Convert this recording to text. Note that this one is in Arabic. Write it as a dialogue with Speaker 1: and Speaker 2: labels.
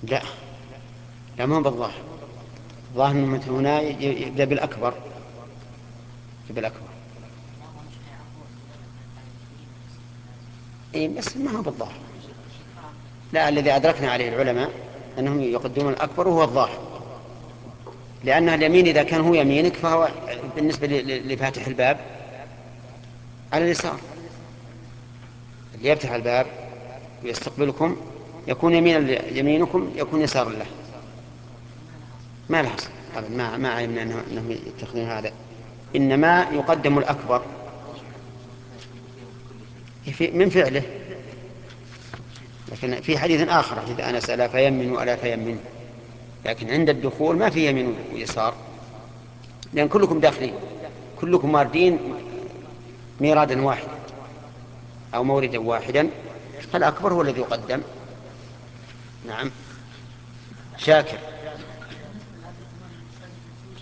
Speaker 1: لا، لا، ما هو بالظاهر. الظاهر أنه مثل هنا يبدأ بالأكبر. يبدأ بالأكبر. إيه بس ما هو بالظاهر. لا، الذي أدركنا عليه العلماء أنهم يقدمون الأكبر وهو الظاهر، لأن اليمين إذا كان هو يمينك فهو بالنسبة لفاتح الباب على اليسار. اللي يفتح الباب ويستقبلكم يكون يمينكم يكون يسار له. ما له أصل أبدا، ما علمنا أنهم يتخذون هذا. إنما يقدم الأكبر من فعله. لكن في حديث آخر إذا أنا ألا فيمن وألا فيمن، لكن عند الدخول ما في يمين ويسار، لأن كلكم داخلين، كلكم واردين ميرادا واحدا أو موردا واحدا، فالأكبر هو الذي يقدم. نعم. شاكر.